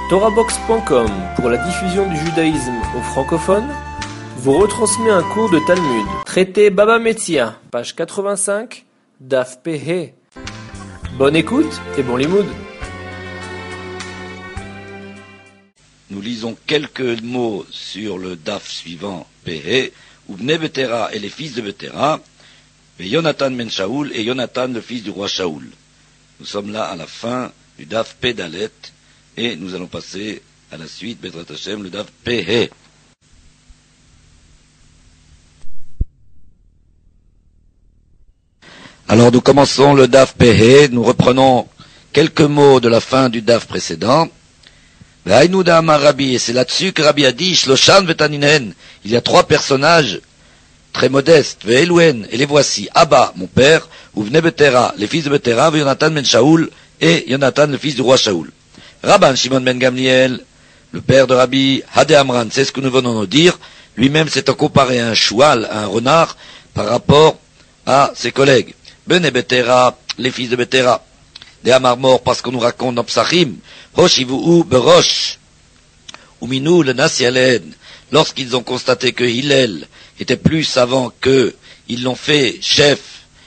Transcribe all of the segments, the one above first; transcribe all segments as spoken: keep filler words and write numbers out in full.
Torahbox point com, pour la diffusion du judaïsme aux francophones, vous retransmet un cours de Talmud. Traité Baba Metzia, page quatre-vingt-cinq, Daf Pehe. Bonne écoute et bon limoud. Nous lisons quelques mots sur le Daf suivant, Pehe, où Bnei Betera et les fils de Betera, et Yonatan ben Shaoul et Yonatan le fils du roi Shaoul. Nous sommes là à la fin du Daf Pedalet, et nous allons passer à la suite, Bezrat Hashem, le Daf Pehe. Alors nous commençons le Daf Pehe, nous reprenons quelques mots de la fin du Daf précédent. Ve'aïnouda amar Rabbi, et c'est là-dessus que Rabbi a dit, Shloshan vetaninen, il y a trois personnages très modestes, Ve'elouen, et les voici, Abba, mon père, ou Bnei Betera, les fils de Betera, Yonatan ben Shaoul, et Yonatan, le fils du roi Shaoul. Rabban Shimon ben Gamliel, le père de Rabbi, Hadé Amran, c'est ce que nous venons de dire, lui-même s'étant comparé à un choual, à un renard, par rapport à ses collègues. Bnei Betera, les fils de Betera, des Amar morts, parce qu'on nous raconte dans Psachim, Rosh Ivuu Berosh, ou Minou le Nasialen, lorsqu'ils ont constaté que Hillel était plus savant qu'eux, ils l'ont fait chef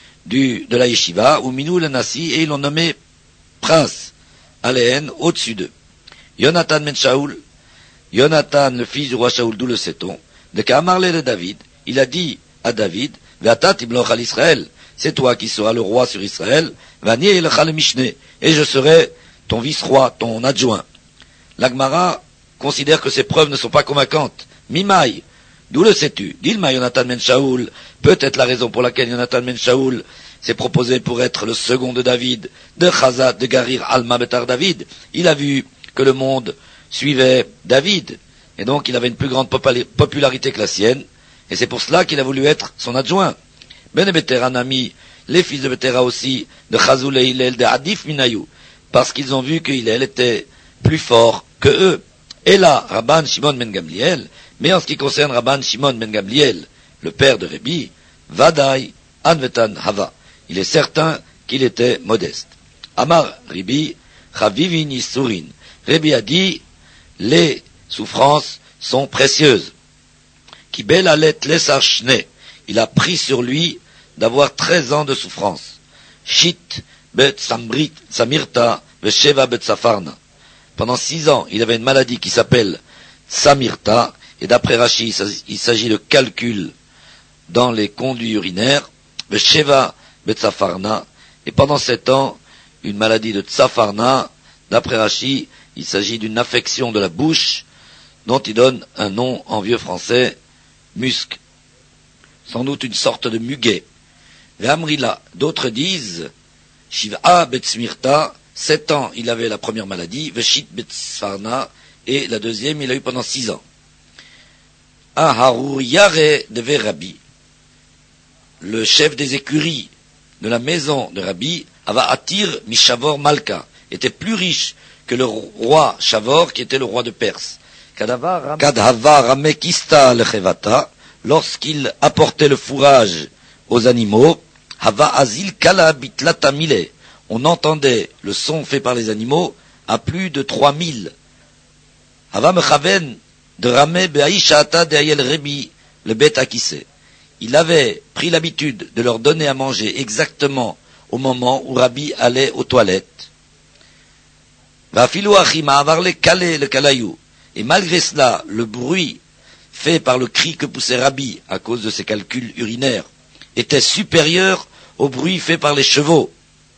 du, de la yeshiva, ou Minou le Nasi, et ils l'ont nommé prince, Aléen, au-dessus d'eux. Yonatan ben Shaoul, Yonatan, le fils du roi Shaoul, d'où le sait-on, de Kamarle de David, il a dit à David, Ve'atat imloch al Israël, c'est toi qui seras le roi sur Israël, Vani elecha le Mishneh, et je serai ton vice-roi, ton adjoint. L'Agmara considère que ces preuves ne sont pas convaincantes. Mimaï, d'où le sais-tu? Dilma Yonatan ben Shaoul, peut-être la raison pour laquelle Yonatan ben Shaoul s'est proposé pour être le second de David, de Chazat, de Garir, Alma Betar David. Il a vu que le monde suivait David, et donc il avait une plus grande popularité que la sienne, et c'est pour cela qu'il a voulu être son adjoint. Bnei Betera Nami, les fils de Betera aussi, de Chazoul et Hillel, de Adif Minayou, parce qu'ils ont vu que Hillel était plus fort que eux. Et là, Rabban Shimon ben Gamliel, mais en ce qui concerne Rabban Shimon ben Gamliel, le père de Rabbi, Vadaï, Anvetan Hava, il est certain qu'il était modeste. Amar Rabbi, Chavivin Yisurin, Rabbi a dit, les souffrances sont précieuses. Kibel alet lesar shne, il a pris sur lui d'avoir treize ans de souffrance. Shit bet samrit samirta vesheva bet safarna. Pendant six ans, il avait une maladie qui s'appelle samirta, et d'après Rashi, il s'agit de calcul dans les conduits urinaires, vesheva bet safarna, et pendant sept ans, une maladie de tsafarna, d'après Rashi, il s'agit d'une affection de la bouche, dont il donne un nom en vieux français, musc. Sans doute une sorte de muguet. Ve'amrila, d'autres disent, Shiv'a betsmirta, sept ans il avait la première maladie, Veshit betsfarna, et la deuxième il a eu pendant six ans. Aharur yare de Rabbi, le chef des écuries de la maison de Rabbi, Ava Atir Mishavor Malka, était plus riche que le roi Shavor, qui était le roi de Perse. Kadhava Ramekista lechevata, lorsqu'il apportait le fourrage aux animaux, Hava Azil Kala Bitlata Mile, on entendait le son fait par les animaux à plus de trois mille. Hava Mechaven de Rameh Beaishata de Ayel Rebi, le Bet Akise. Il avait pris l'habitude de leur donner à manger exactement au moment où Rabbi allait aux toilettes. Vafilu Achima Avarle Kale le Kalayou. Et malgré cela, le bruit fait par le cri que poussait Rabbi à cause de ses calculs urinaires était supérieur au bruit fait par les chevaux.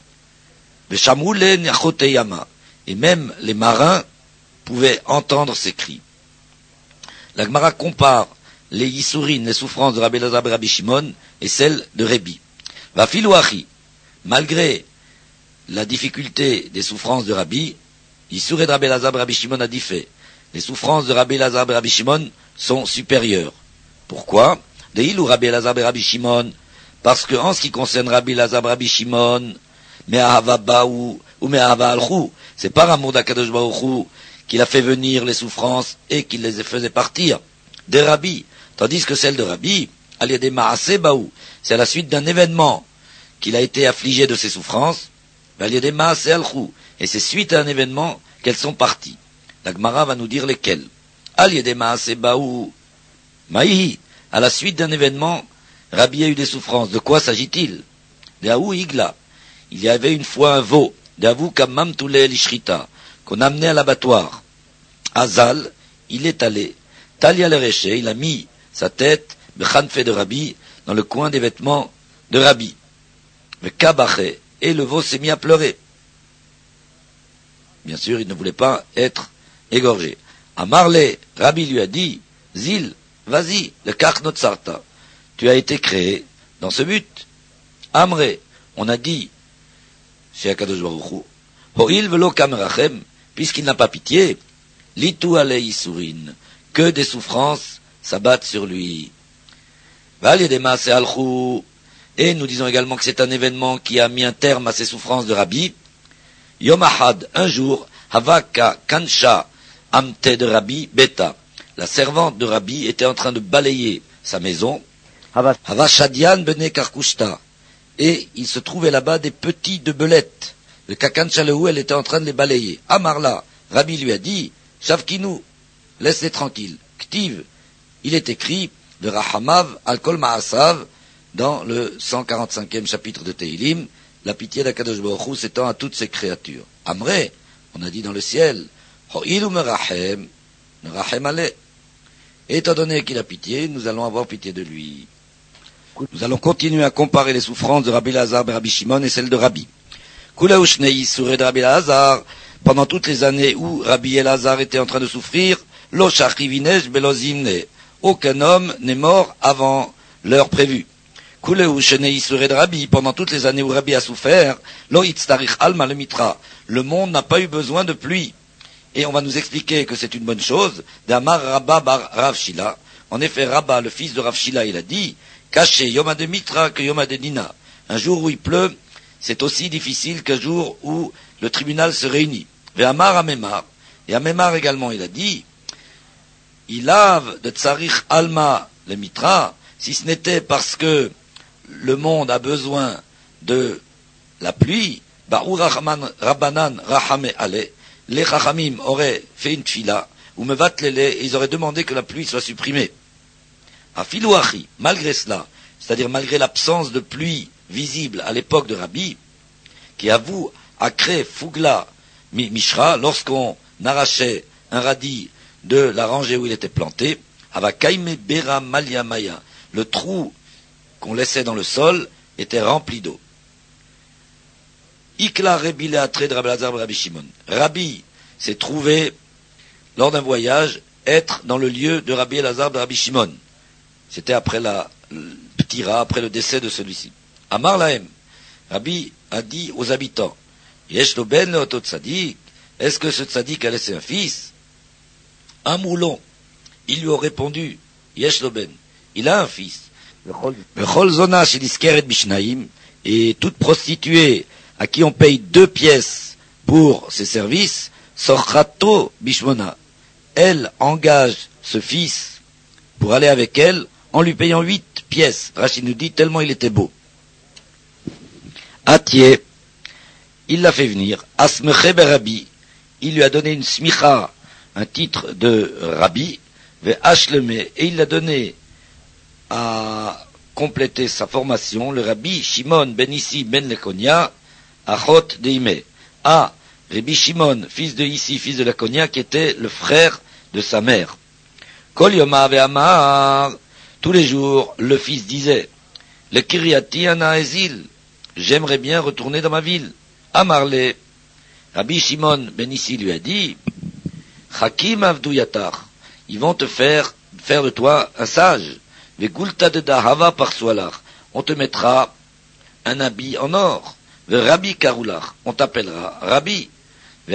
Et même les marins pouvaient entendre ces cris. La Gemara compare les Yissourines, les souffrances de Rabbi Elazar et Rabbi Shimon, et celles de Rabbi. Vafilu Achi, malgré la difficulté des souffrances de Rabbi, Yissouré de Rabbi Elazar et Rabbi Shimon a dit fait. Les souffrances de Rabbi Elazar et Rabbi Shimon sont supérieures. Pourquoi? Deil ou Rabbi Elazar et Rabbi Shimon, parce que en ce qui concerne Rabbi Elazar et Rabbi Shimon, Me'ahava Baou ou Me'ahava Alchou, c'est par amour d'Akadosh Baruch Hu qu'il a fait venir les souffrances et qu'il les faisait partir des Rabbi, tandis que celle de Rabbi, elle est des Maaseh Baou, c'est à la suite d'un événement qu'il a été affligé de ses souffrances, elle est des Maaseh Alchou, et c'est suite à un événement qu'elles sont parties. La Gemara va nous dire lesquels. Al Yedema Sebaou Maïhi. À la suite d'un événement, Rabbi a eu des souffrances. De quoi s'agit-il? D'Aou Igla. Il y avait une fois un veau. D'Avou Kamam Toulé Lishrita. Qu'on amenait à l'abattoir. Azal, il est allé. Talia le Réché, il a mis sa tête, Bechanfe de Rabbi, dans le coin des vêtements de Rabbi. Le Kabaché. Et le veau s'est mis à pleurer. Bien sûr, il ne voulait pas être égorgé. À Marley, Rabbi lui a dit, Zil, vas-y, le Karnot Sarta. Tu as été créé dans ce but. Amré, on a dit, chez Akadosh Baruch Hu, Ho'il velo kamerachem, puisqu'il n'a pas pitié, litu alei surin, que des souffrances s'abattent sur lui. Val yedema se alchou. Et nous disons également que c'est un événement qui a mis un terme à ces souffrances de Rabbi. Yom Ahad, un jour, Havaka Kansha Amte de Rabbi Beta. La servante de Rabbi était en train de balayer sa maison. Havashadian Bene Karkushta. Et il se trouvait là-bas des petits de belettes. Le Kakancha Lehou, elle était en train de les balayer. Amarla, Rabbi lui a dit, Shavkinu, laisse-les tranquilles. Ktiv, il est écrit de Rahamav Al-Kol Ma'asav, dans le cent quarante-cinquième chapitre de Tehilim, la pitié d'Akadosh Baruch Hu s'étend à toutes ces créatures. Amré, on a dit dans le ciel, Ho'ilu merachem, merachem ale. Étant donné qu'il a pitié, nous allons avoir pitié de lui. Nous allons continuer à comparer les souffrances de Rabbi Lazar et Rabbi Shimon et celles de Rabbi. Kula ushnei suré de Rabbi Lazar, pendant toutes les années où Rabbi Elazar était en train de souffrir, lo shachivinej belo zimne. Aucun homme n'est mort avant l'heure prévue. Pendant toutes les années où Rabbi a souffert, le monde n'a pas eu besoin de pluie. Et on va nous expliquer que c'est une bonne chose. D'Amar Rabba bar Rav Shila. En effet, Rabba, le fils de Rav Shila, il a dit, caché Yoma de Mitra que Yoma de Dina. Un jour où il pleut, c'est aussi difficile qu'un jour où le tribunal se réunit. Et Amar Amemar. Et Amemar également, il a dit, il lave de Tsarich Alma le Mitra, si ce n'était parce que le monde a besoin de la pluie, Ba'u Rabbanan Rahame Ale, les Chachamim auraient fait une tfila, ou me vatlele, et ils auraient demandé que la pluie soit supprimée. A Filouachi, malgré cela, c'est-à-dire malgré l'absence de pluie visible à l'époque de Rabbi, qui avoue à créer Fugla Mishra, lorsqu'on arrachait un radis de la rangée où il était planté, Avakaime Bera Malia Maya, le trou qu'on laissait dans le sol était rempli d'eau. Ikla Rebile Atre de Rabbi Lazar et Rabbi Shimon. Rabbi s'est trouvé, lors d'un voyage, être dans le lieu de Rabbi Lazar et Rabbi Shimon. C'était après la ptira, après le décès de celui-ci. Amar Lahem, Rabbi a dit aux habitants, Yesh lo ben leoto tzadik, est-ce que ce tzadik a laissé un fils? Un moulon. Il lui a répondu, Yesh lo ben, il a un fils. Et toute prostituée à qui on paye deux pièces pour ses services, sorchato bishmona. Elle engage ce fils pour aller avec elle en lui payant huit pièces. Rachid nous dit tellement il était beau. Atié, il l'a fait venir. Asmeche berabi, il lui a donné une smicha, un titre de rabbi, ve ashleme, et il l'a donné à compléter sa formation, le Rabbi Shimon ben Issi ben Lekonia, Achot Deime, à Rabbi Shimon, fils de Issi, fils de Lekonia, qui était le frère de sa mère. Kol Yoma ve'amar, tous les jours, le fils disait, le Kiryati ana ezil, j'aimerais bien retourner dans ma ville. Amarle, Rabbi Shimon ben Issi lui a dit, Hakim avdu yatar, ils vont te faire, faire de toi un sage. On te mettra un habit en or. Rabbi Karoulach, on t'appellera Rabbi. Et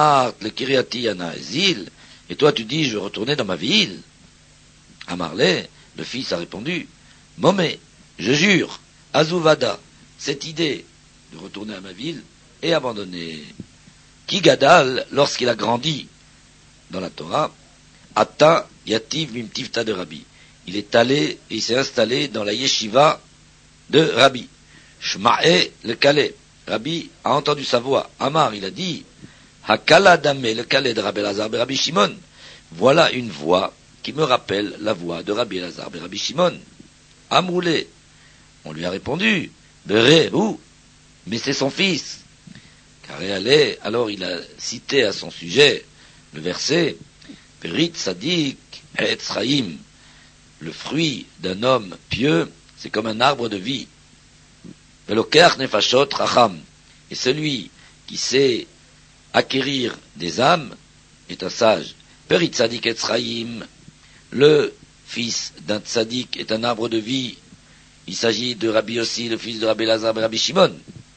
toi tu dis, je vais retourner dans ma ville. Amarle, le fils a répondu, Momé, je jure, Azuvada, cette idée de retourner à ma ville est abandonnée. Kigadal, lorsqu'il a grandi dans la Torah, Ata Yativ Mimtivta de Rabbi. Il est allé et il s'est installé dans la yeshiva de Rabbi. Shma'e le Calais. Rabbi a entendu sa voix. Amar, il a dit, Hakala Damé, le Kalé de Rabbi Elazar, Rabbi Shimon. Voilà une voix qui me rappelle la voix de Rabbi Elazar, Rabbi Shimon. Amroulé. On lui a répondu, Beré, où? Mais c'est son fils. Car allait, alors il a cité à son sujet le verset, Perit Sadik Etzraïm. Le fruit d'un homme pieux, c'est comme un arbre de vie. Veloker Nefashot Racham. Et celui qui sait acquérir des âmes est un sage. Perit Tzadik Etzraïm, le fils d'un tzadik est un arbre de vie. Il s'agit de Rabbi Yossi, le fils de Rabbi Elazar et Rabbi Shimon.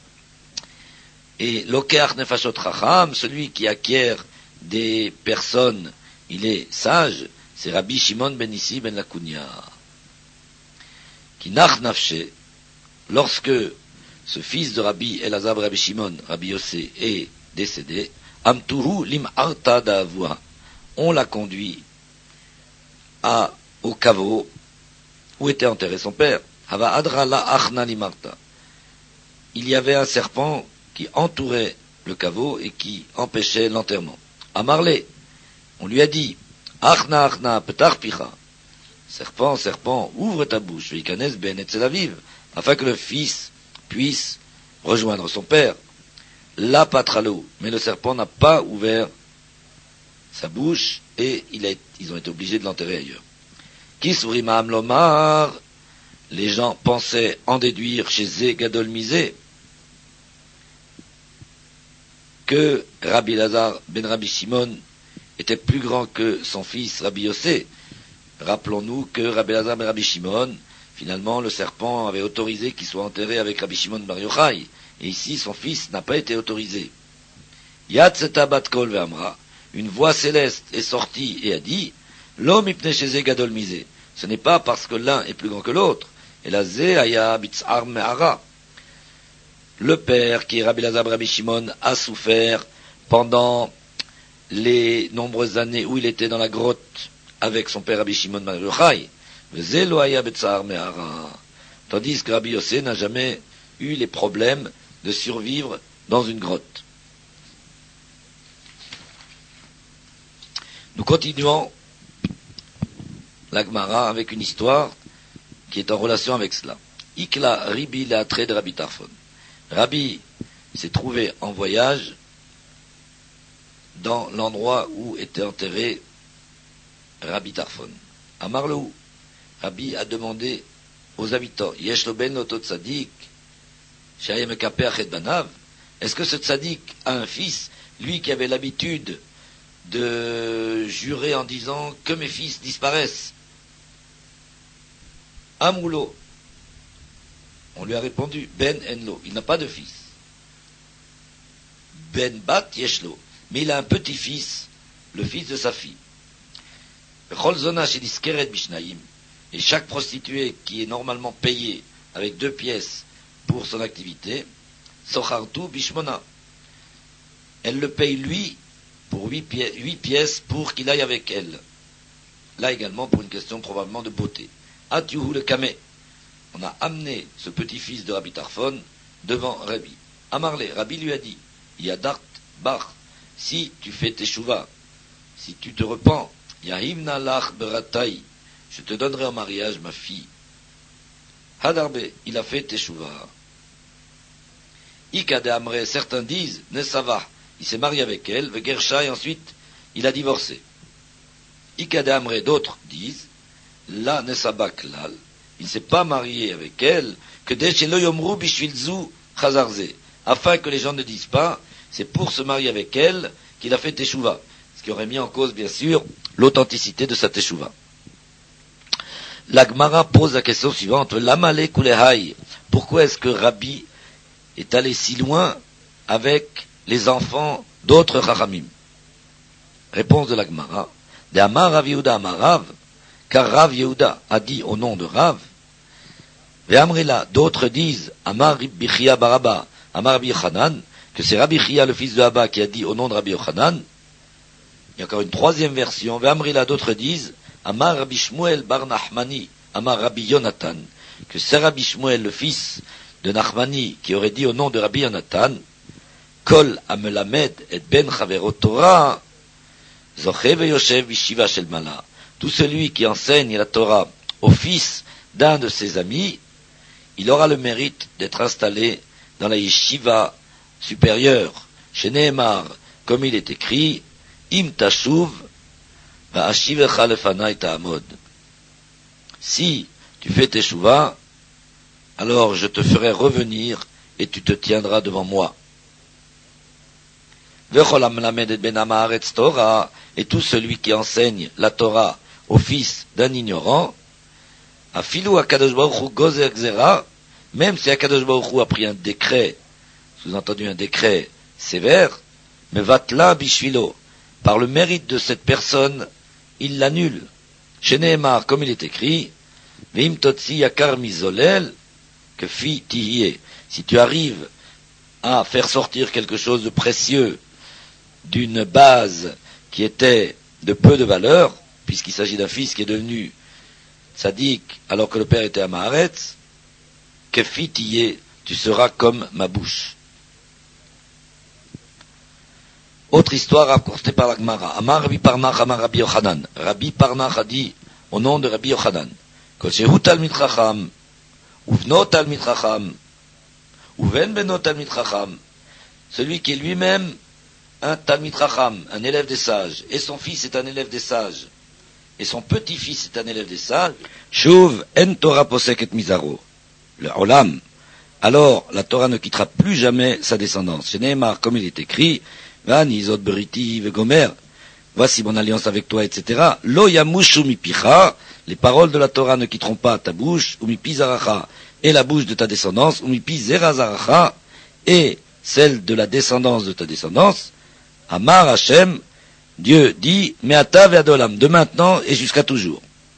Et Lokeach Nefashot Racham, celui qui acquiert des personnes, il est sage, c'est Rabbi Shimon ben Issi ben Lakunia. Qui nach nafshe, lorsque ce fils de Rabbi Elazar et Rabbi Shimon, Rabbi Yossi, est décédé, Amtuhu lim arta d'avoua, on l'a conduit à, au caveau où était enterré son père. Hava adra la achna limarta. Il y avait un serpent qui entourait le caveau et qui empêchait l'enterrement. Amarlé, on lui a dit, achna achna petar picha. Serpent, serpent, ouvre ta bouche, vikanes ben et vive, afin que le fils puisse rejoindre son père. La patralo, mais le serpent n'a pas ouvert sa bouche et il a, ils ont été obligés de l'enterrer ailleurs. Kisurima amlomar, les gens pensaient en déduire chez Zé Gadol Mizé que Rabbi Elazar ben Rabbi Shimon était plus grand que son fils Rabbi Yossé. Rappelons-nous que Rabbi Elazar ben Rabbi Shimon, finalement le serpent avait autorisé qu'il soit enterré avec Rabbi Shimon bar Yochai, et ici son fils n'a pas été autorisé. Yad Zeta bat kol ve'amra, une voix céleste est sortie et a dit, l'homme ipne chez Zé Gadol Mizé. Ce n'est pas parce que l'un est plus grand que l'autre. Et la Zé aya bitzar me'ara. Le père, qui est Rabbi Elazar Rabbi Shimon, a souffert pendant les nombreuses années où il était dans la grotte avec son père Rabbi Shimon bar Yochai. Zé lo aya bitzar me'ara. Tandis que Rabbi Yossé n'a jamais eu les problèmes de survivre dans une grotte. Nous continuons la Gemara avec une histoire qui est en relation avec cela. Ikla Ribi la trait de Rabbi Tarfon. Rabbi s'est trouvé en voyage dans l'endroit où était enterré Rabbi Tarfon. À Marlou, Rabbi a demandé aux habitants, Yesh lo ben loto tzadik, shayem ekaper et banav, est-ce que ce tzadik a un fils, lui qui avait l'habitude de jurer en disant que mes fils disparaissent? Amroulo. On lui a répondu, Ben enlo, il n'a pas de fils. Ben bat yeshlo, mais il a un petit-fils, le fils de sa fille. Et chaque prostituée qui est normalement payée avec deux pièces pour son activité, sochartu bishmona, elle le paye lui pour huit pièces, huit pièces pour qu'il aille avec elle. Là également pour une question probablement de beauté. Atiuhu le kameh. On a amené ce petit-fils de Rabbi Tarfon devant Rabbi. Amarle, Rabbi lui a dit, Yadart bar, si tu fais teshuva, si tu te repens, Yahimna lach beratai, je te donnerai en mariage ma fille. Hadarbe, il a fait teshuva. Ikade amre, certains disent, Nesava, il s'est marié avec elle, Vegersha, et ensuite il a divorcé. Ikade amre, d'autres disent, La Nesaba klal, il ne s'est pas marié avec elle, que Deshelo Yomru Bishvilzu Chazarze, afin que les gens ne disent pas, c'est pour se marier avec elle qu'il a fait teshuva, ce qui aurait mis en cause, bien sûr, l'authenticité de sa teshuva. La Gemara pose la question suivante, Lamale Kulehai, pourquoi est-ce que Rabbi est allé si loin avec les enfants d'autres Chachamim? Réponse de la Gemara, de Amar Rav Yehuda Amar Rav, car Rav Yehuda a dit au nom de Rav, Ve'amrila, d'autres disent, Amar Rabbi Chia Baraba, Amar Rabbi Yochanan, que c'est Rabbi Chia, le fils de Abba, qui a dit au nom de Rabbi Yochanan. Il y a encore une troisième version, Ve'amrila, d'autres disent, Amar Rabbi Shmuel bar Nachmani, Amar Rabbi Yonatan, que c'est Rabbi Shmuel, le fils de Nachmani, qui aurait dit au nom de Rabbi Yonatan, Kol amelamed et ben chavero Torah, zoche veyoshev bishiva shel mala. Tout celui qui enseigne la Torah au fils d'un de ses amis, il aura le mérite d'être installé dans la yeshiva supérieure. Chez Nehemar, comme il est écrit, Im tashuv va'ashivecha lefanai ta'amod. Si tu fais teshuva, alors je te ferai revenir et tu te tiendras devant moi. V'chol hamelamed et ben ha'maaretz Torah, et tout celui qui enseigne la Torah au fils d'un ignorant, afilu HaKadosh Baruch Hu gozer gzera, même si HaKadosh Baruch Hu a pris un décret, sous-entendu un décret sévère, mais vatla bishvilo, par le mérite de cette personne, il l'annule. Chez Nehemar, comme il est écrit, Veim totsi yakar mizolel, que fi tihye. Si tu arrives à faire sortir quelque chose de précieux d'une base qui était de peu de valeur, puisqu'il s'agit d'un fils qui est devenu tzaddik alors que le père était à Maaretz, que fi tihye, tu seras comme ma bouche. Autre histoire rapportée par la Gemara. Amar Rabbi Parnach, Amar Rabbi Yochanan. Rabbi Parnach a dit au nom de Rabbi Yochanan, Kol shehu talmid chacham, uvno talmid chacham, uven beno talmid chacham. Celui qui est lui-même un talmid chacham, un élève des sages, et son fils est un élève des sages, et son petit-fils est un élève des sages, shuv en Torah poseket mizaro, le olam. Alors la Torah ne quittera plus jamais sa descendance. Chez Nehemar, comme il est écrit, Vanizot beriti vegomer, voici mon alliance avec toi, et cetera. Lo yamushu mipicha, les paroles de la Torah ne quitteront pas ta bouche, ou mipi zaracha, et la bouche de ta descendance, ou mipi zera zaracha, et celle de la descendance de ta descendance. Amar Hashem, Dieu dit, me'ata ve'adolam, de maintenant et jusqu'à toujours.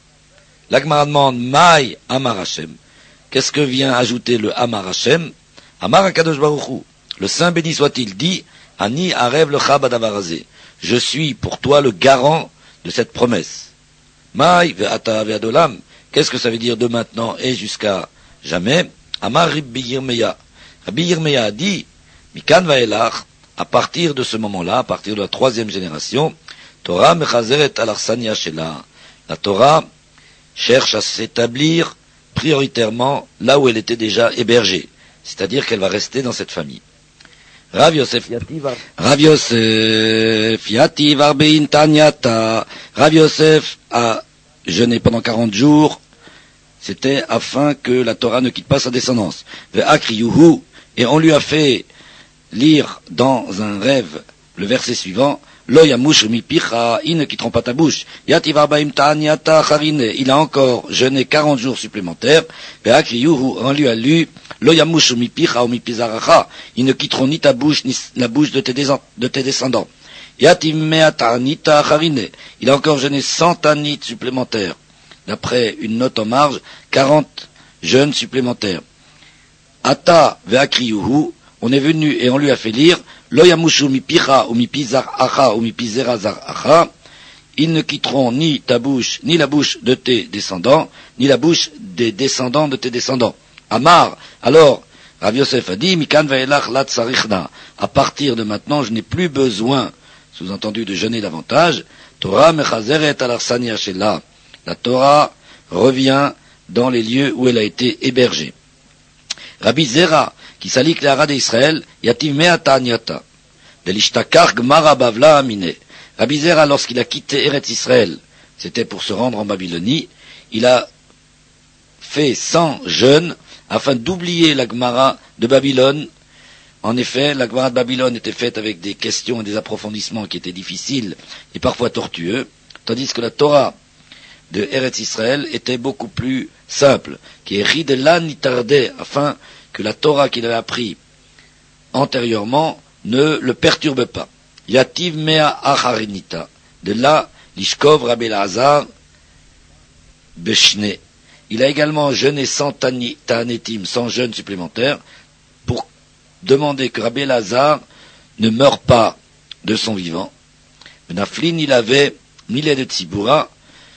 La Gemara demande, Maï Amar Hashem. Qu'est-ce que vient ajouter le Amar Hashem? Amar HaKadosh Baruch Hu, le Saint béni soit-il, dit, Ani arev lecha badavarazé. Je suis pour toi le garant de cette promesse. Maï ve'ata ve'adolam. Qu'est-ce que ça veut dire de maintenant et jusqu'à jamais? Amar Rabbi Yirmeya. Rabbi Yirmeya a dit, Mikan va'elach, à partir de ce moment-là, à partir de la troisième génération, Torah mechazeret alarsania shela. La Torah cherche à s'établir prioritairement là où elle était déjà hébergée. C'est-à-dire qu'elle va rester dans cette famille. Rav Yosef Rav Yosef Yati Varbein Tanyata. Rav Yosef a jeûné pendant quarante jours. C'était afin que la Torah ne quitte pas sa descendance. Ve'akriyuhu, et on lui a fait lire dans un rêve le verset suivant. Lo yamush mipicha, ils ne quitteront pas ta bouche. Yati Varbein Tanyata Charine. Il a encore jeûné quarante jours supplémentaires. Ve'akriyuhu, on lui a lu. Lo yamushu mipicha ou mipizaracha, ils ne quitteront ni ta bouche ni la bouche de tes, de tes descendants. Yatim meata anita charine, il a encore jeûné cent anit supplémentaires. D'après une note en marge, quarante jeûnes supplémentaires. Ata veakriyuhu, on est venu et on lui a fait lire, lo yamushu mipicha ou mipizaracha ou mipizerazaracha, ils ne quitteront ni ta bouche, ni la bouche de tes descendants, ni la bouche des descendants de tes descendants. Amar, alors, Rav Yosef a dit, Mikan va'elach la tsarichna. À partir de maintenant, je n'ai plus besoin, sous-entendu, de jeûner davantage. Torah mechazeret alarsania shela. La Torah revient dans les lieux où elle a été hébergée. Rabbi Zera, qui salik l'ara d'Israël, yativ me'ata anyata. Delishtakar gmara bavla amine. Rabbi Zera, lorsqu'il a quitté Eretz Israël, c'était pour se rendre en Babylonie, il a fait cent jeûnes, afin d'oublier la Gemara de Babylone. En effet, la Gemara de Babylone était faite avec des questions et des approfondissements qui étaient difficiles et parfois tortueux, tandis que la Torah de Eretz Israël était beaucoup plus simple, qui est ridela nitardé, afin que la Torah qu'il avait appris antérieurement ne le perturbe pas. Yativ mea acharinita, de là l'ishkov Rabbi Elazar beshne. Il a également jeûné cent ta'anetim, cent jeûnes supplémentaires, pour demander que Rabbi Elazar ne meure pas de son vivant. Naflin, il avait millet de Tziboura,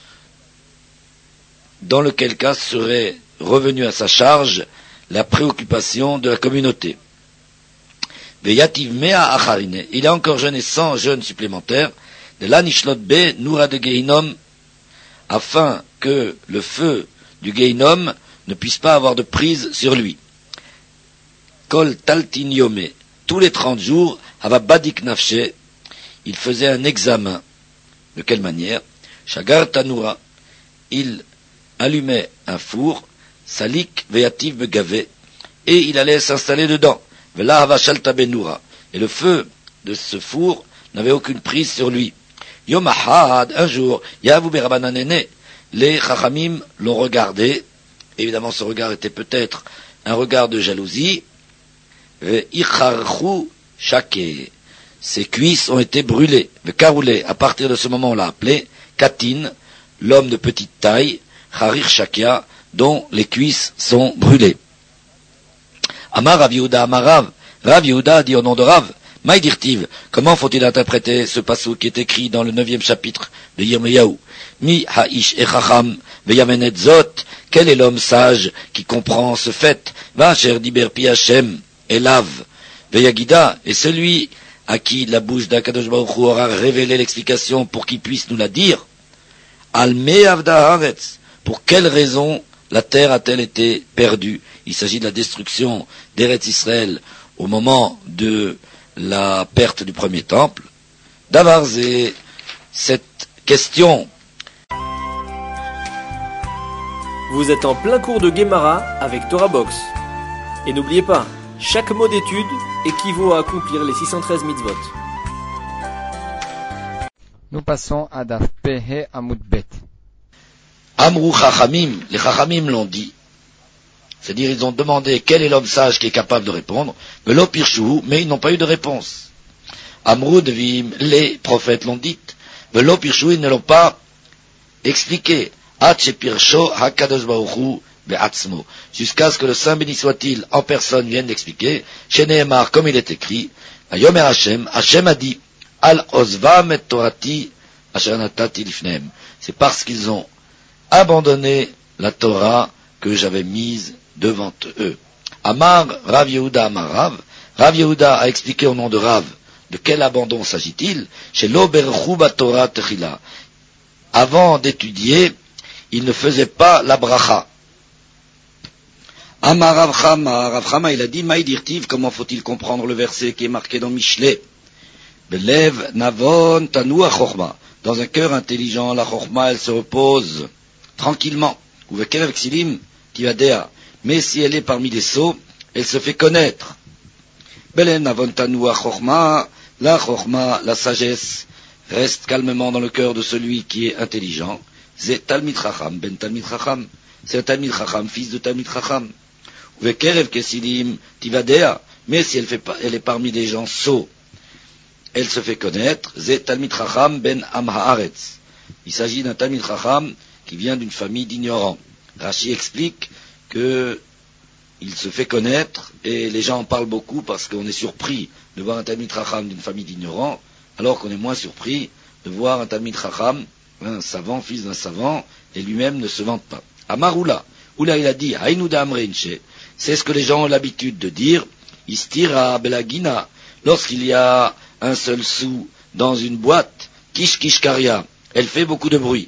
dans lequel cas serait revenu à sa charge la préoccupation de la communauté. Veyativ mea acharine. Il a encore jeûné cent jeûnes supplémentaires. De l'anishlot be noura de Gehinom, afin que le feu du Gehinom ne puisse pas avoir de prise sur lui. Kol taltin yome. Tous les trente jours, hava badik nafshe, il faisait un examen. De quelle manière? Shagar tanura. Il allumait un four, salik veyativ begave, et il allait s'installer dedans. Vela hava shalta benura. Et le feu de ce four n'avait aucune prise sur lui. Yom ahad, un jour, yavu berabananene, les chachamim l'ont regardé. Évidemment, ce regard était peut-être un regard de jalousie. Ve'icharchu shake. Ses cuisses ont été brûlées. Ve'karoulé, à partir de ce moment, on l'a appelé Katin, l'homme de petite taille, Charir Shakia, dont les cuisses sont brûlées. Amar Rav Yehuda Amarav, Rav Yehuda dit au nom de Rav, Maïdirtiv, comment faut-il interpréter ce passage qui est écrit dans le neuvième chapitre de Yirmiyahu? Mi ha'ish echacham ve'yamenet zot, quel est l'homme sage qui comprend ce fait? Va'asher diber pi Hashem elav ve'yagida, et celui à qui la bouche d'Akadosh Baruch Hu aura révélé l'explication pour qu'il puisse nous la dire. Al me'avda haaretz, pour quelle raison la terre a-t-elle été perdue? Il s'agit de la destruction d'Eretz Israël au moment de la perte du premier temple. Davarze, cette question. Vous êtes en plein cours de Gemara avec Torah Box. Et n'oubliez pas, chaque mot d'étude équivaut à accomplir les six cent treize mitzvot. Nous passons à Daf Pehe Amud Bet. Amrou Chachamim, les Chachamim l'ont dit. C'est-à-dire, ils ont demandé quel est l'homme sage qui est capable de répondre, Velo Pirshu, mais ils n'ont pas eu de réponse. Amrou Devim, les prophètes l'ont dit. Velo Pirshu, ils ne l'ont pas expliqué. Atche Pirsho Hakadosh Baruch Hu Be'atzmo. Jusqu'à ce que le Saint béni soit-il en personne vienne l'expliquer. Chez Nehemar, comme il est écrit, Ayomer Hashem, Hashem a dit, Al Ozvam et Torati Asher Natati Lifnem. C'est parce qu'ils ont abandonné la Torah que j'avais mise devant eux. Amar Rav Yehuda Amar Rav. Rav Yehuda a expliqué au nom de Rav de quel abandon s'agit-il. Chez l'Oberchu Torah Techila. Avant d'étudier, il ne faisait pas la bracha. Amar Rav Chama, Rav Chama il a dit, Maïdirtiv, comment faut-il comprendre le verset qui est marqué dans Mishleh? Belev Navon Tanua Chorma. Dans un cœur intelligent, la Chorma, elle se repose tranquillement. Ou Vekerev Ksilim Tivadea. Mais si elle est parmi les sots, elle se fait connaître. Belev Navon Tanua Chorma. La Chorma, la sagesse, reste calmement dans le cœur de celui qui est intelligent. C'est Talmid Chacham, Ben Talmid Chacham. C'est un Talmid Chacham, fils de Talmid Chacham. Ou Vekerev Ksilim Tivadea. Mais si elle, fait, elle est parmi des gens sots, elle se fait connaître, Zé Talmid Chacham ben Am Haaretz. Il s'agit d'un Talmid Chacham qui vient d'une famille d'ignorants. Rashi explique que il se fait connaître et les gens en parlent beaucoup parce qu'on est surpris de voir un Talmid Chacham d'une famille d'ignorants, alors qu'on est moins surpris de voir un Talmid Chacham, un savant, fils d'un savant, et lui-même ne se vante pas. Amaroula, Oula il a dit, Haïnouda Amreinche, c'est ce que les gens ont l'habitude de dire, Istira Belagina, lorsqu'il y a un seul sou dans une boîte, Kish Kish Karia, elle fait beaucoup de bruit.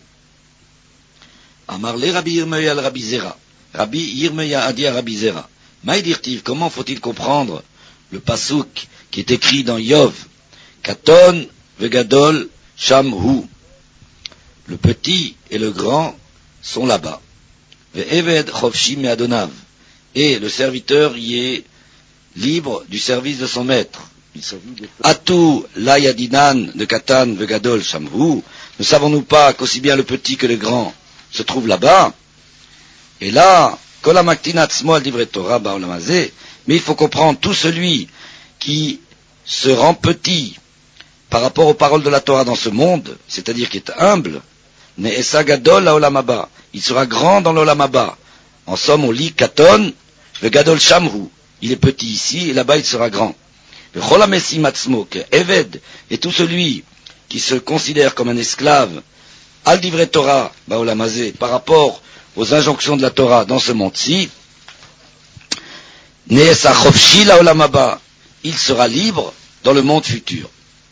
Amarle Rabbi Yirmeya al Rabbi Zera. Rabbi Yirmeya a dit à Rabbi Zera, Maïdirtiv, comment faut-il comprendre le pasouk qui est écrit dans Yov? Katon vegadol shamhu. Le petit et le grand sont là-bas. Ve'eved chofshi me'adonav. Et le serviteur y est libre du service de son maître. Atou la yadinan de Katan vegadol shamhu. Ne savons-nous pas qu'aussi bien le petit que le grand se trouvent là-bas? Et là, kolamaktinat al divre Torah ba'olamazé, mais il faut comprendre tout celui qui se rend petit par rapport aux paroles de la Torah dans ce monde, c'est-à-dire qui est humble, ne'esa gadol ha'olamaba, il sera grand dans l'olamaba. En somme, on lit katon vegadol shamhu, il est petit ici et là-bas il sera grand. Le cholamesi matzmo, eved, et tout celui qui se considère comme un esclave, al divre Torah ba'olamazé, par rapport aux injonctions de la Torah dans ce monde-ci, Ne'esa chofshi la'olamaba, il sera libre dans le monde futur.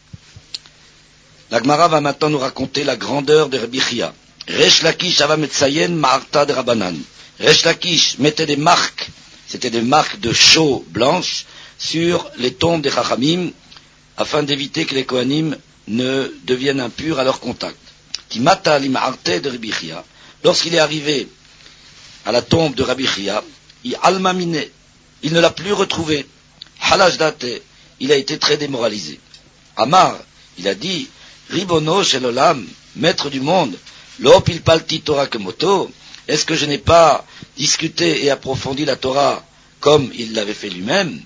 La Gemara va maintenant nous raconter la grandeur de Rabbi Chia. Resh Lakish ava metzayen ma'arta de Rabbanan. Resh Lakish mettait des marques, c'était des marques de chaux blanches sur les tombes des Chachamim, afin d'éviter que les Kohanim ne deviennent impurs à leur contact. Kimata li ma'arte de Rabbi Chia. Lorsqu'il est arrivé à la tombe de Rabbi Chia, il almamine, il ne l'a plus retrouvé. Halash date, il a été très démoralisé. Amar, il a dit, Ribono shel olam, maître du monde, lo pilpalti Torah kemoto, est-ce que je n'ai pas discuté et approfondi la Torah comme il l'avait fait lui-même?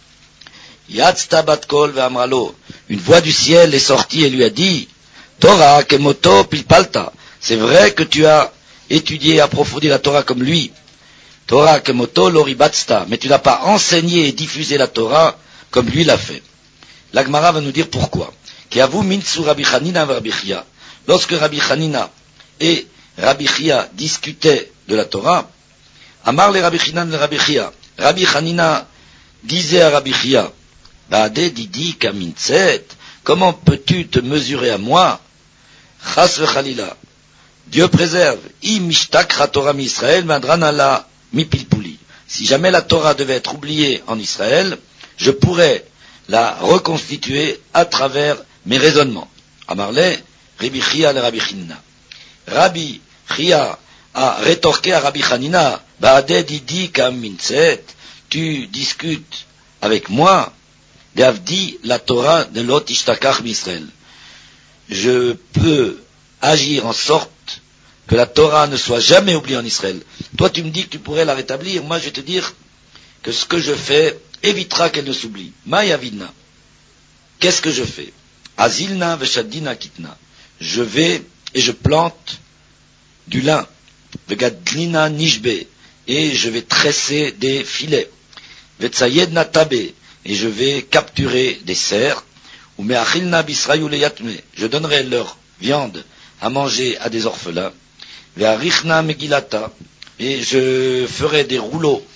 Yatzta bat kol ve'amralo, une voix du ciel est sortie et lui a dit, Torah kemoto pilpalta, c'est vrai que tu as étudié et approfondi la Torah comme lui. Torah kemoto loribatsta, mais tu n'as pas enseigné et diffusé la Torah comme lui l'a fait. La Gemara va nous dire pourquoi. Kiavu mintsu Rabbi Chanina ve Rabbi Chia. Lorsque Rabbi Chanina et Rabbi Chia discutaient de la Torah, Amar le Rabbi Chanina le Rabbi Chia. Rabbi Chanina disait à Rabbi Chia, Baade didi kamintzet, comment peux-tu te mesurer à moi? Chas vechalila. Dieu préserve. I mishtakra Torah mi Israël madranala mi pilpuli. Si jamais la Torah devait être oubliée en Israël, je pourrais la reconstituer à travers mes raisonnements. Amarle, Rabbi Chia le Rabbi Chanina. Rabbi Chia a rétorqué à Rabbi Chanina, Baade didi kamintzet, tu discutes avec moi, d'avdi la Torah de lot ishtakach mi Israël. Je peux agir en sorte que la Torah ne soit jamais oubliée en Israël. Toi, tu me dis que tu pourrais la rétablir. Moi, je vais te dire que ce que je fais évitera qu'elle ne s'oublie. Mayavidna. Qu'est-ce que je fais? Azilna veshadina kitna. Je vais et je plante du lin. Vegadlina nishbe. Et je vais tresser des filets. Vetsayedna tabe. Et je vais capturer des cerfs. Ou meachilna bisrayu leyatme. Je donnerai leur viande à manger à des orphelins. Ve'arichna megilata, et je ferai des rouleaux.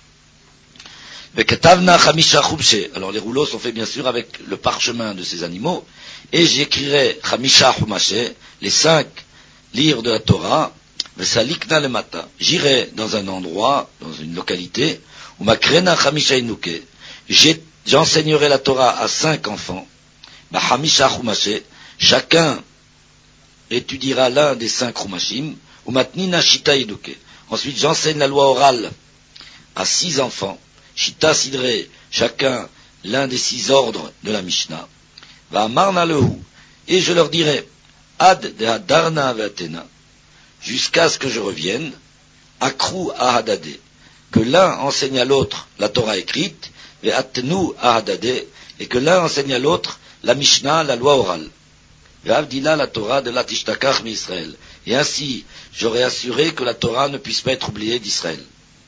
Ve'ketavna chamisha chumshe. Alors les rouleaux sont faits bien sûr avec le parchemin de ces animaux, et j'écrirai chamisha chumashe, les cinq livres de la Torah. Ve'salikna lemata. J'irai dans un endroit, dans une localité, où makrena chamisha inuke. J'enseignerai la Torah à cinq enfants. Ba'chamisha chumashe. Chacun étudiera l'un des cinq chumashim. Umatnina shita iduke. Ensuite, j'enseigne la loi orale à six enfants. Shita sidre, chacun l'un des six ordres de la Mishnah. Va marna lehu. Et je leur dirai, ad de hadarna ve'atena, jusqu'à ce que je revienne, akru ahadade, que l'un enseigne à l'autre la Torah écrite, ve'atenu ahadade, et que l'un enseigne à l'autre la Mishnah, la loi orale. Ve'avdila la Torah de la tishtakach mi Israël. Et ainsi, j'aurais assuré que la Torah ne puisse pas être oubliée d'Israël.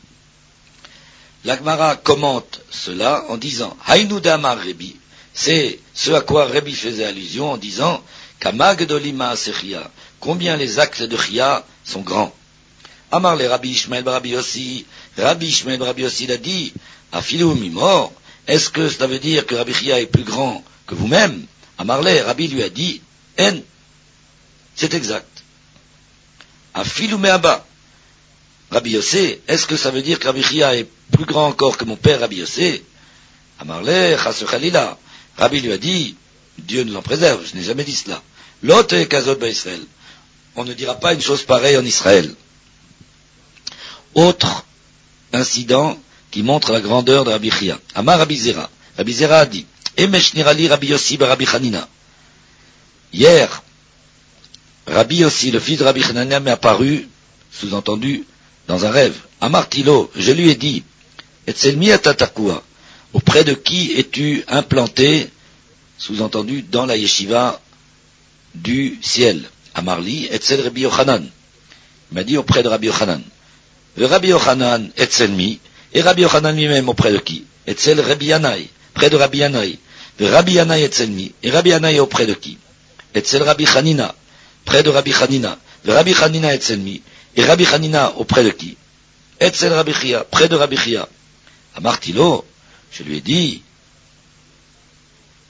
La Gemara commente cela en disant, Hainu damar Rebi, c'est ce à quoi Rebi faisait allusion en disant, Kamag dolima sechia, combien les actes de Chia sont grands. Amar le Rabbi Ishmael Rabbi Yossi, Rabbi Ishmael Rabbi Yossi l'a dit, Afilu mimor, est-ce que cela veut dire que Rabbi Chia est plus grand que vous-même? Amar le Rabbi lui a dit, En, c'est exact. Afilu me'aba. Rabbi Yossé, est-ce que ça veut dire que Rabbi Chia est plus grand encore que mon père Rabbi Yossé? Amarle, chas chalila. Rabbi lui a dit, Dieu nous en préserve, je n'ai jamais dit cela. L'autre est kazot ba Israël. On ne dira pas une chose pareille en Israël. Autre incident qui montre la grandeur de Rabbi Chia. Amar Rabbi Zera. Rabbi Zera a dit, Emesh nirali Rabbi Yossi ba Rabbi Chanina. Hier, Rabbi Yossi, le fils de Rabbi Chanina, m'est apparu, sous-entendu, dans un rêve. Amartilo, je lui ai dit, Etzelmi atatakua, auprès de qui es-tu implanté, sous-entendu, dans la yeshiva du ciel? Amarli, Etzel Rabbi Yochanan. Il m'a dit auprès de Rabbi Yochanan. Le Rabbi Yochanan, Etzelmi, et Rabbi Yochanan lui-même auprès de qui? Etzel Rabbi Yanaï, près de Rabbi Yanaï. Le Rabbi Yanaï Etzelmi, et Rabbi Yanaï auprès de qui? Etzel Rabbi Chanina, près de Rabbi Chanina. Le Rabbi Chanina Etzelmi, et Rabbi Chanina auprès de qui? Etzel Rabbi Chia, près de Rabbi Chia. Amartilo, je lui ai dit,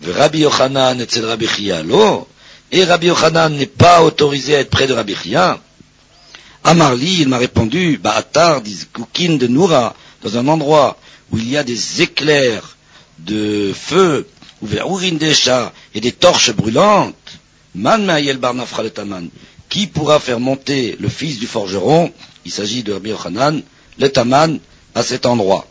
Rabbi Yochanan et Rabbi Chia, lo, et Rabbi Yochanan n'est pas autorisé à être près de Rabbi Chia. Amarli, il m'a répondu, Ba'atar, Dizkukin de Noura, dans un endroit où il y a des éclairs de feu, ou Ve'urin Desha, et des torches brûlantes, Man Ma'ayel Bar Nafra le Taman, qui pourra faire monter le fils du forgeron, il s'agit de Rabbi Yochanan, le Taman, à cet endroit.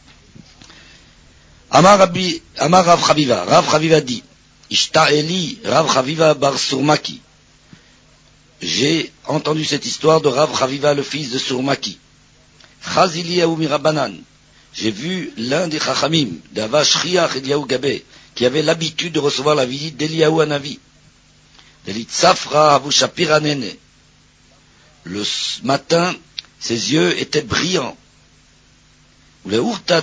Amar Rabbi, Amar Rav Chaviva, Rav Chaviva dit, Ishta'eli Rav Chaviva bar Surmaki. J'ai entendu cette histoire de Rav Chaviva, le fils de Surmaki. Chazili Yahu Mirabanan. J'ai vu l'un des Chachamim, d'Avash Riach Eliyahu Gabé, qui avait l'habitude de recevoir la visite d'Eliyahu Hanavi. D'Elitzafra Avu Shapira Nene. Le matin, ses yeux étaient brillants. Mais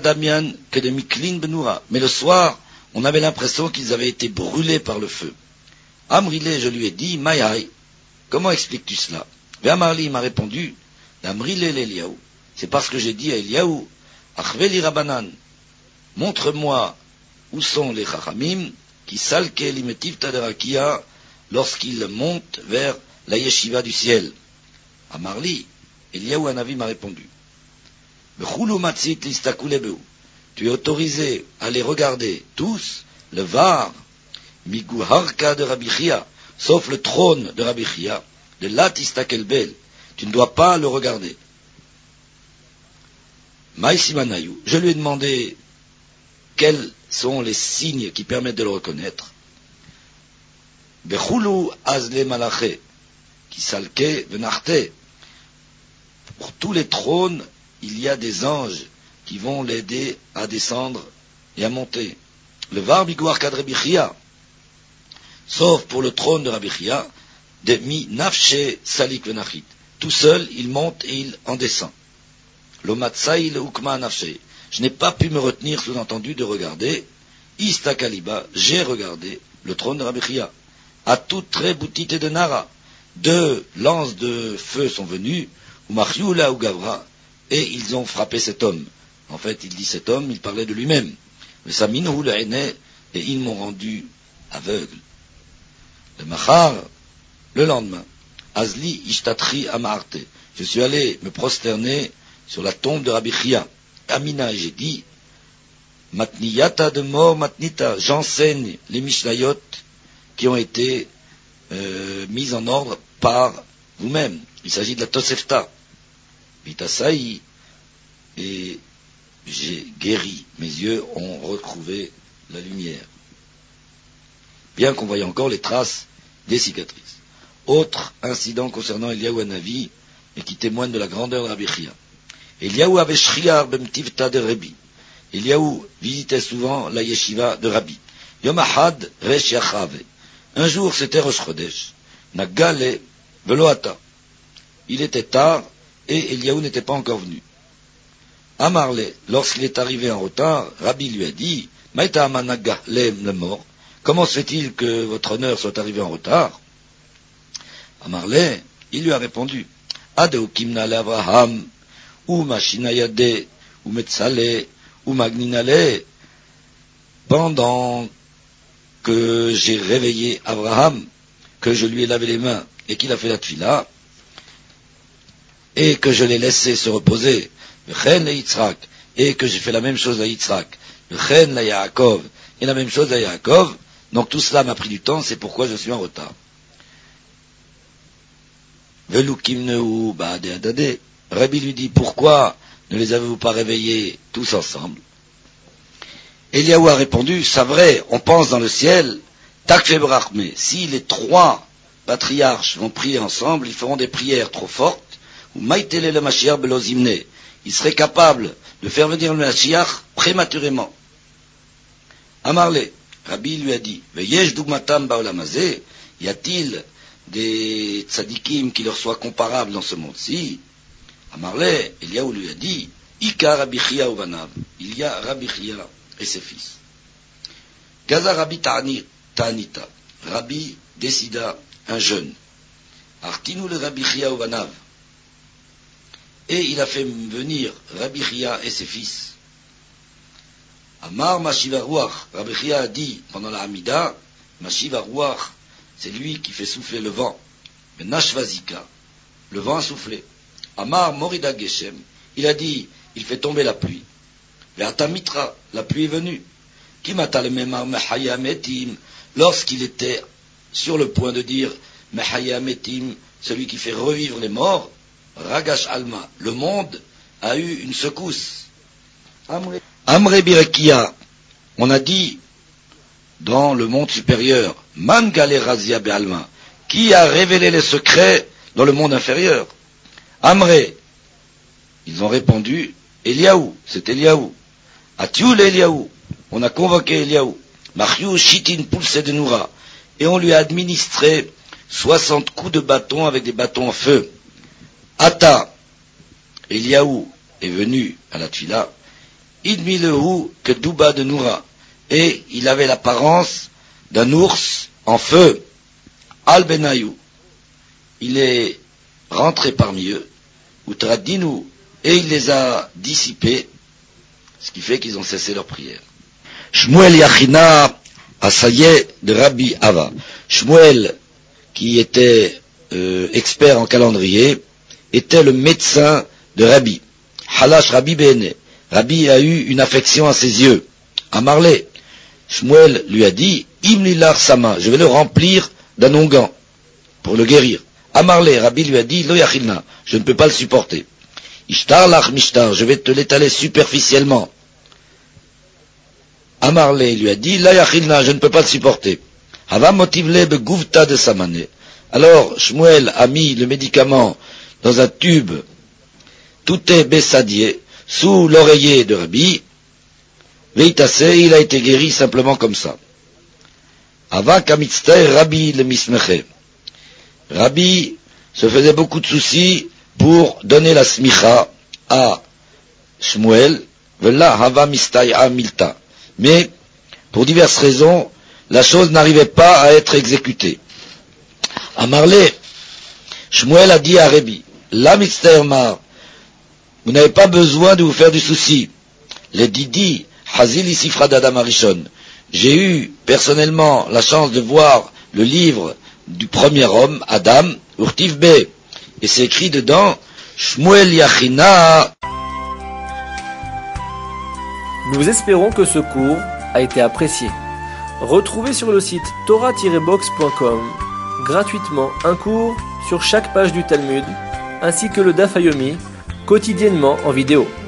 le soir, on avait l'impression qu'ils avaient été brûlés par le feu. Amrile, je lui ai dit, Maïaï, comment expliques-tu cela? Et Amarli m'a répondu, Amrile l'Eliyahu. C'est parce que j'ai dit à Eliyahu, Achveli Rabanan, montre-moi où sont les Chachamim qui salke l'imetiv taderakia lorsqu'ils montent vers la yeshiva du ciel. Amarli, Eliyahu Hanavi m'a répondu, tu es autorisé à les regarder tous, le var, miguharka de Rabbi Chia, sauf le trône de Rabbi Chia, le latistakelbel, tu ne dois pas le regarder. Maïsimanayu, je lui ai demandé quels sont les signes qui permettent de le reconnaître. Bechulu azle malache, qui salke venarte. Pour tous les trônes, il y a des anges qui vont l'aider à descendre et à monter. Le var biguar kad Rabbi Chia, sauf pour le trône de Rabbi Chia, de mi nafshe salik venachit. Tout seul, il monte et il en descend. Lo matsaï le ukma nafshe. Je n'ai pas pu me retenir, sous-entendu, de regarder. Istakaliba, j'ai regardé le trône de Rabbi Chia. À toute très boutite de Nara. Deux lances de feu sont venues, ou Marioula ou Gavra, et ils ont frappé cet homme. En fait, il dit cet homme, il parlait de lui-même. Mais ça minhou le aîné, et ils m'ont rendu aveugle. Le machar, le lendemain, Azli ishtatri amarte. Je suis allé me prosterner sur la tombe de Rabbi Chia. Amina, j'ai dit, matniyata de mort, matnita, j'enseigne les mishnayot qui ont été euh, mises en ordre par vous-même. Il s'agit de la Tosefta. Vitasaï, et j'ai guéri. Mes yeux ont retrouvé la lumière. Bien qu'on voie encore les traces des cicatrices. Autre incident concernant Eliyahu Hanavi, et qui témoigne de la grandeur de Rabbi Chia. Eliyahu avait shriar bemtivta de Rabbi. Eliyahu visitait souvent la yeshiva de Rabbi. Yom ahad resh yachave. Un jour, c'était Rosh Chodesh. Nagale veloata. Il était tard, et Eliyahu n'était pas encore venu. Amarle, lorsqu'il est arrivé en retard, Rabbi lui a dit, Maïta amanaga lem le mort. Comment se fait-il que votre honneur soit arrivé en retard? Amarle, il lui a répondu, Adeu kimnale Avraham, ou machinayade, ou metzale, ou magninale. Pendant que j'ai réveillé Abraham, que je lui ai lavé les mains, et qu'il a fait la tfila, et que je l'ai laissé se reposer, et que j'ai fait la même chose à Yitzhak, et la même chose à Yaakov, donc tout cela m'a pris du temps, c'est pourquoi je suis en retard. Rabbi lui dit, pourquoi ne les avez-vous pas réveillés tous ensemble? Eliyahu a répondu, c'est vrai, on pense dans le ciel, mais si les trois patriarches vont prier ensemble, ils feront des prières trop fortes, ou maïtele le Mashiach belozimne, ils seraient capables de faire venir le Mashiach prématurément. Amarle, Rabbi lui a dit, Veyesh dugmatam baolamazé, y a-t-il des tzadikim qui leur soient comparables dans ce monde-ci? Amarle, Eliyahu lui a dit, Ika Rabbi Chia uvanav, il y a Rabbi Chia et ses fils. Gaza Rabbi Ta'anita, Rabbi décida un jeûne. Artinu le Rabbi Chia uvanav, et il a fait venir Rabbi Chia et ses fils. Amar Mashiva Ruach. Rabbi Chia a dit pendant la Hamida, Mashiva Ruach, c'est lui qui fait souffler le vent. Mais Nashvazika, le vent a soufflé. Amar Morida Geshem, il a dit, il fait tomber la pluie. Ve'ata Mitra, la pluie est venue. Kimata le Memar Mehaya Metim, lorsqu'il était sur le point de dire Mehaya Metim, celui qui fait revivre les morts, Ragash Alma, le monde a eu une secousse. Amre Birekia, on a dit dans le monde supérieur, Man Gale Razia Be'alma, qui a révélé les secrets dans le monde inférieur. Amre, ils ont répondu, Eliaou, c'est Eliaou. Atioul Eliaou, on a convoqué Eliaou. Machiou Shitin Pulse de Noura, et on lui a administré soixante coups de bâton avec des bâtons en feu. Ata, Eliaou est venu à la Tfila, Idmilehu que Douba de Noura, et il avait l'apparence d'un ours en feu. Al Benayou, il est rentré parmi eux, Utradinu, et il les a dissipés, ce qui fait qu'ils ont cessé leur prière. Shmuel Yachina, Asaye de Rabbi Ava. Shmuel, qui était euh, expert en calendrier, était le médecin de Rabbi. Halash Rabbi Bene. Rabbi a eu une affection à ses yeux. Amarle. Shmuel lui a dit, Imlilar Sama, je vais le remplir d'un onguent pour le guérir. Amarle, Rabbi lui a dit, Lo Yachilna, je ne peux pas le supporter. Ishtar lach mishtar, je vais te l'étaler superficiellement. Amarle lui a dit, La Yachilna, je ne peux pas le supporter. Hava motivle beguvta de Samane. Alors Shmuel a mis le médicament dans un tube, tout est bessadier, sous l'oreiller de Rabbi. Veitase, il a été guéri simplement comme ça. Ava kamitztei Rabbi le mismeche. Rabbi se faisait beaucoup de soucis pour donner la smicha à Shmuel. Vela hava mistaya milta. Mais, pour diverses raisons, la chose n'arrivait pas à être exécutée. À Marley, Shmuel a dit à Rabbi, la mitztei mar, vous n'avez pas besoin de vous faire du souci. Les Didi, Hazil Isifra d'Adam Arishon. J'ai eu personnellement la chance de voir le livre du premier homme, Adam, Urtiv B. Et c'est écrit dedans, Shmuel Yachina. Nous espérons que ce cours a été apprécié. Retrouvez sur le site torah tiret box point com gratuitement un cours sur chaque page du Talmud, ainsi que le Daf Yomi, quotidiennement en vidéo.